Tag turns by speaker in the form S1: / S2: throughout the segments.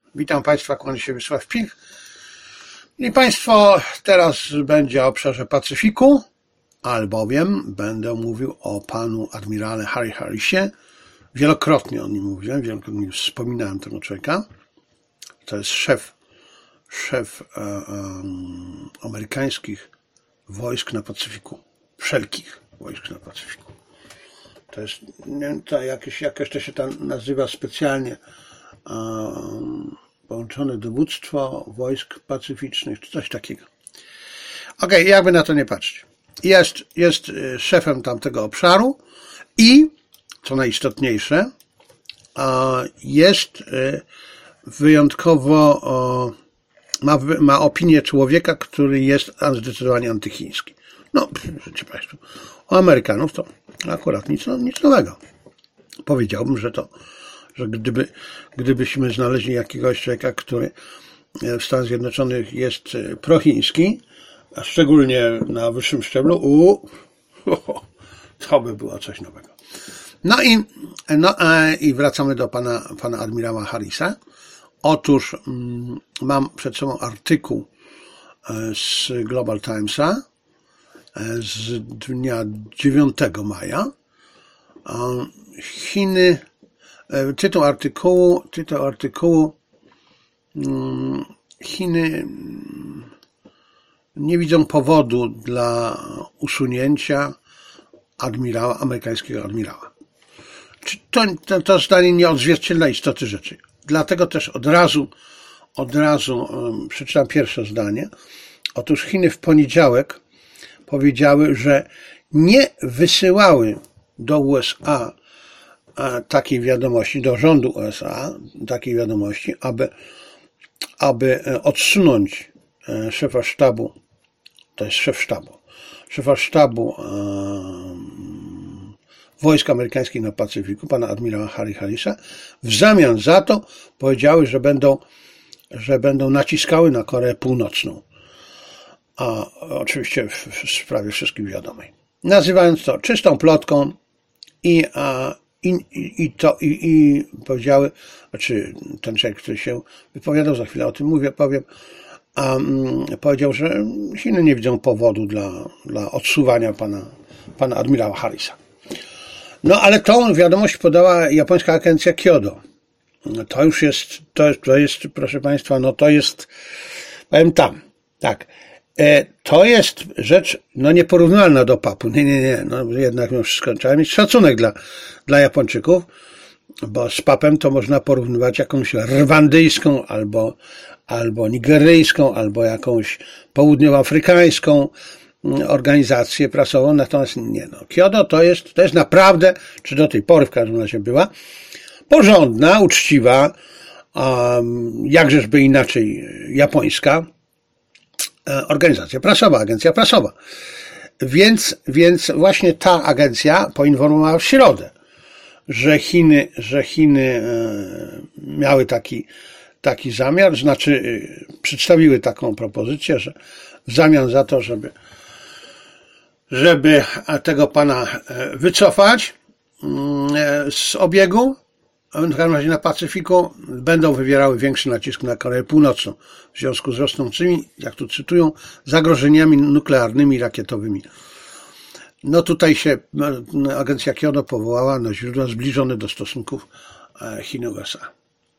S1: Witam Państwa, kłania się Wiesław Pilch. I Państwo, teraz będzie o obszarze Pacyfiku, albowiem będę mówił o panu admirale Harry Harrisie. Wielokrotnie o nim mówiłem, wielokrotnie wspominałem tego człowieka. To jest szef amerykańskich wojsk na Pacyfiku. Wszelkich wojsk na Pacyfiku. To jest, nie wiem, to jakoś to się tam nazywa specjalnie, połączone dowództwo wojsk pacyficznych, czy coś takiego. Okej, jakby na to nie patrzeć. Jest szefem tamtego obszaru i, co najistotniejsze, jest wyjątkowo, ma opinię człowieka, który jest zdecydowanie antychiński. No, wiecie Państwo, o Amerykanów to akurat nic nowego. Powiedziałbym, że gdybyśmy znaleźli jakiegoś człowieka, który w Stanach Zjednoczonych jest prochiński, a szczególnie na wyższym szczeblu, to by było coś nowego. I wracamy do pana admirała Harrisa. Otóż mam przed sobą artykuł z Global Timesa z dnia 9 maja. Tytuł artykułu Chiny nie widzą powodu dla usunięcia amerykańskiego admirała. To zdanie nie odzwierciedla istoty rzeczy. Dlatego też od razu przeczytam pierwsze zdanie. Otóż Chiny w poniedziałek powiedziały, że nie wysyłały do USA takiej wiadomości, do rządu USA takiej wiadomości, aby odsunąć szefa sztabu, to jest szefa sztabu wojsk amerykańskich na Pacyfiku, pana admirała Harry Harrisa. W zamian za to powiedziały, że będą naciskały na Koreę Północną. A oczywiście w sprawie wszystkim wiadomej. Nazywając to czystą plotką i powiedziały, znaczy ten człowiek, który się wypowiadał, za chwilę o tym powiem, powiedział, że Chiny nie widzą powodu dla odsuwania pana admirała Harrisa. No ale tą wiadomość podała japońska agencja Kyodo. To już jest, proszę Państwa, no to jest, powiem tam, tak. To jest rzecz nieporównywalna do papu. Nie. No jednak mimo wszystko trzeba mieć szacunek dla Japończyków, bo z papem to można porównywać jakąś rwandyjską, albo nigeryjską, albo jakąś południowoafrykańską organizację prasową. Natomiast nie. Kyodo to jest naprawdę, czy do tej pory w każdym razie była, porządna, uczciwa, jakżeżby inaczej japońska, organizacja prasowa, agencja prasowa. Więc właśnie ta agencja poinformowała w środę, że Chiny miały taki zamiar, znaczy przedstawiły taką propozycję, że w zamian za to, żeby tego pana wycofać z obiegu, w każdym razie na Pacyfiku, będą wywierały większy nacisk na Koreę Północną w związku z rosnącymi, jak tu cytują, zagrożeniami nuklearnymi i rakietowymi. No tutaj się agencja Kyodo powołała na źródła zbliżone do stosunków Chin-USA.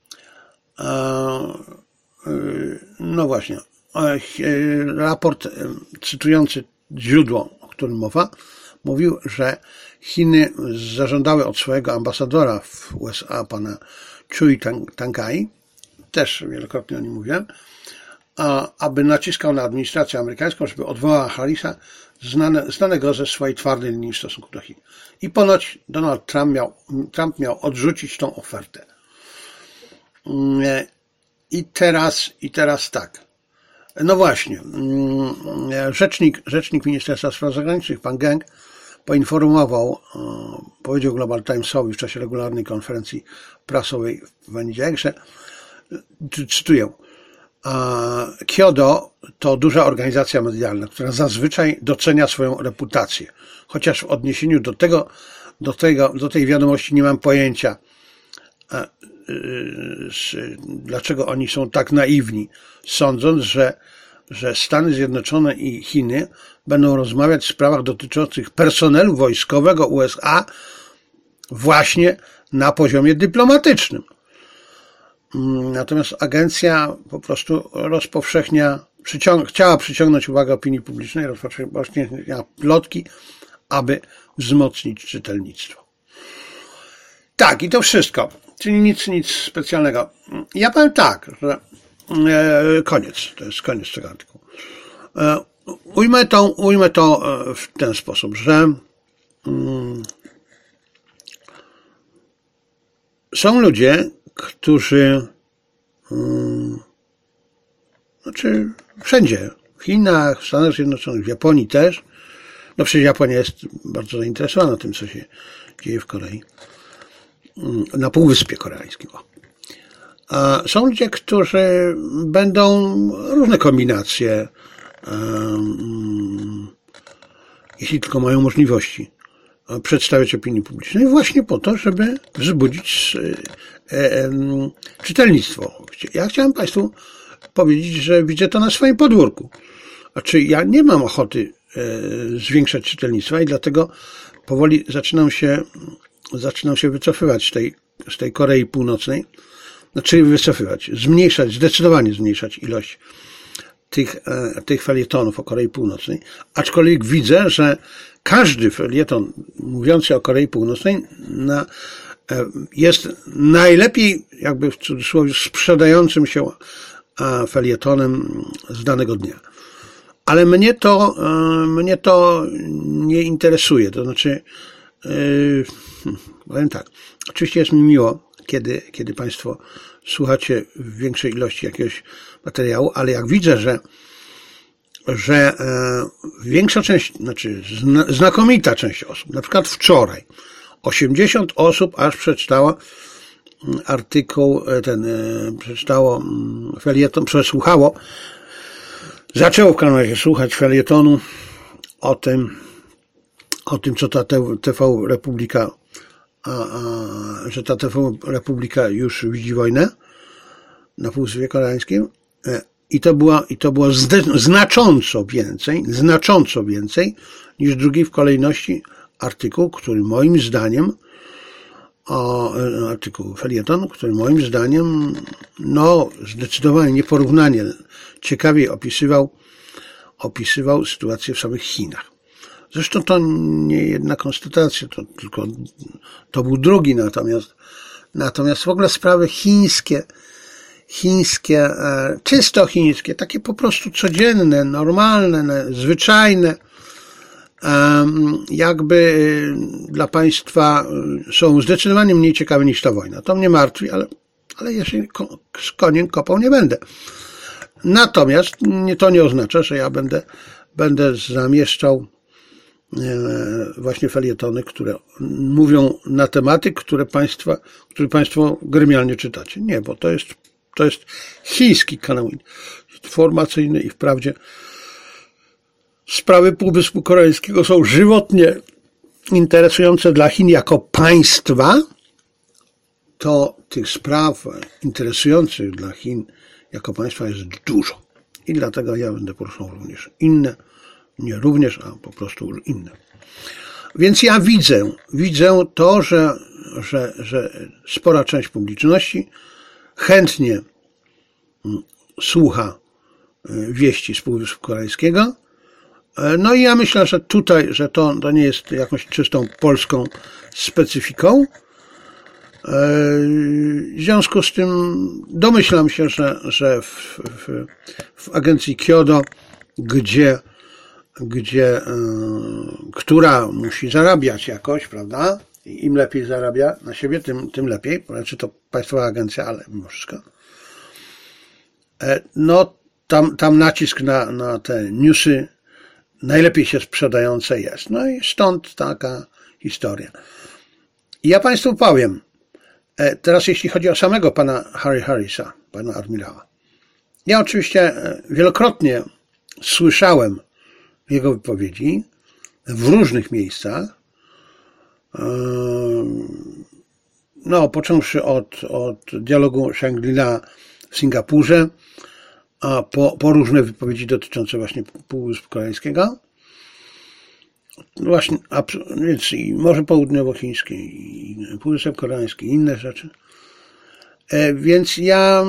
S1: No właśnie, raport cytujący źródło, o którym mowa, mówił, że Chiny zażądały od swojego ambasadora w USA, pana Chui Tangkai, też wielokrotnie o nim mówiłem, aby naciskał na administrację amerykańską, żeby odwołała Harrisa, znanego ze swojej twardej linii w stosunku do Chin. I ponoć Donald Trump miał odrzucić tą ofertę. I teraz tak. No właśnie, rzecznik Ministerstwa Spraw Zagranicznych, pan Geng, powiedział Global Timesowi w czasie regularnej konferencji prasowej w poniedziałek, że, cytuję, Kyodo to duża organizacja medialna, która zazwyczaj docenia swoją reputację, chociaż w odniesieniu do tej wiadomości nie mam pojęcia, dlaczego oni są tak naiwni, sądząc, że Stany Zjednoczone i Chiny będą rozmawiać w sprawach dotyczących personelu wojskowego USA właśnie na poziomie dyplomatycznym. Natomiast agencja po prostu chciała przyciągnąć uwagę opinii publicznej, rozpowszechniała plotki, aby wzmocnić czytelnictwo. Tak, i to wszystko. Czyli nic specjalnego. Ja powiem tak, że to jest koniec tego artykułu. Ujmę to w ten sposób, że są ludzie, którzy wszędzie, w Chinach, w Stanach Zjednoczonych, w Japonii też, no przecież Japonia jest bardzo zainteresowana tym, co się dzieje w Korei, na Półwyspie Koreańskim. Są ludzie, którzy będą różne kombinacje, jeśli tylko mają możliwości, przedstawiać opinii publicznej właśnie po to, żeby wzbudzić czytelnictwo. Ja chciałem Państwu powiedzieć, że widzę to na swoim podwórku. Znaczy, ja nie mam ochoty zwiększać czytelnictwa i dlatego powoli zaczynam się wycofywać z tej Korei Północnej. Znaczy zdecydowanie zmniejszać ilość tych felietonów o Korei Północnej, aczkolwiek widzę, że każdy felieton mówiący o Korei Północnej jest najlepiej, jakby w cudzysłowie, sprzedającym się felietonem z danego dnia. Ale mnie to nie interesuje, to znaczy powiem tak, oczywiście jest mi miło, kiedy Państwo słuchacie w większej ilości jakiegoś materiału, ale jak widzę, że większa część, znaczy znakomita część osób, na przykład wczoraj 80 osób aż przeczytało artykuł, przeczytało felieton, zaczęło w każdym razie słuchać felietonu o tym, co ta TV Republika, że ta TV Republika już widzi wojnę na Półwyspie Koreańskim i to było znacząco więcej niż drugi w kolejności artykuł, który moim zdaniem felieton, który moim zdaniem zdecydowanie nieporównanie ciekawiej opisywał sytuację w samych Chinach. Zresztą to nie jedna konstatacja, to był drugi, natomiast w ogóle sprawy chińskie, czysto chińskie, takie po prostu codzienne, normalne, zwyczajne, jakby dla Państwa są zdecydowanie mniej ciekawe niż ta wojna. To mnie martwi, ale ja się z koniem kopał nie będę. Natomiast to nie oznacza, że ja będę zamieszczał właśnie felietony, które mówią na tematy, które Państwo gremialnie czytacie. Nie, bo to jest chiński kanał informacyjny i wprawdzie sprawy Półwyspu Koreańskiego są żywotnie interesujące dla Chin jako państwa, to tych spraw interesujących dla Chin jako państwa jest dużo. I dlatego ja będę poruszał również inne, nie również, a po prostu inne. Więc ja widzę to, że spora część publiczności chętnie słucha wieści z Półwyspu Koreańskiego. No i ja myślę, że to nie jest jakąś czystą polską specyfiką. W związku z tym domyślam się, że w agencji Kyodo, która musi zarabiać jakoś, prawda? I im lepiej zarabia na siebie, tym lepiej. Znaczy to państwowa agencja, ale mimo wszystko. No, tam nacisk na te newsy najlepiej się sprzedające jest. No i stąd taka historia. I ja Państwu powiem, teraz jeśli chodzi o samego pana Harry Harrisa, pana admirała. Ja oczywiście wielokrotnie słyszałem jego wypowiedzi w różnych miejscach. no, począwszy od dialogu Shangri-La w Singapurze, a po różne wypowiedzi dotyczące właśnie Półwyspu Koreańskiego, właśnie, więc i Morze Południowochińskie, i Półwysep Koreański, i inne rzeczy. Więc ja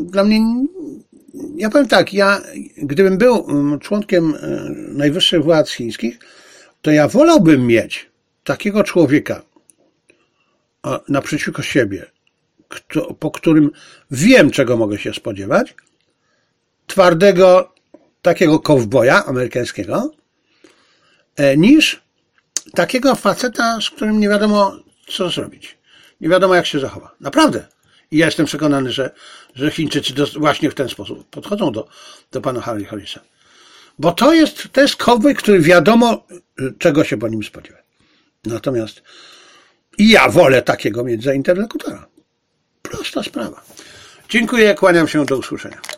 S1: powiem tak, gdybym był członkiem najwyższych władz chińskich, to ja wolałbym mieć takiego człowieka naprzeciwko siebie, po którym wiem, czego mogę się spodziewać, twardego takiego kowboja amerykańskiego, niż takiego faceta, z którym nie wiadomo, co zrobić. Nie wiadomo, jak się zachowa. Naprawdę. I ja jestem przekonany, że Chińczycy właśnie w ten sposób podchodzą do pana Harry Harrisa. Bo to jest kowboj, który wiadomo, czego się po nim spodziewać. Natomiast i ja wolę takiego mieć za interlokutora. Prosta sprawa. Dziękuję, kłaniam się, do usłyszenia.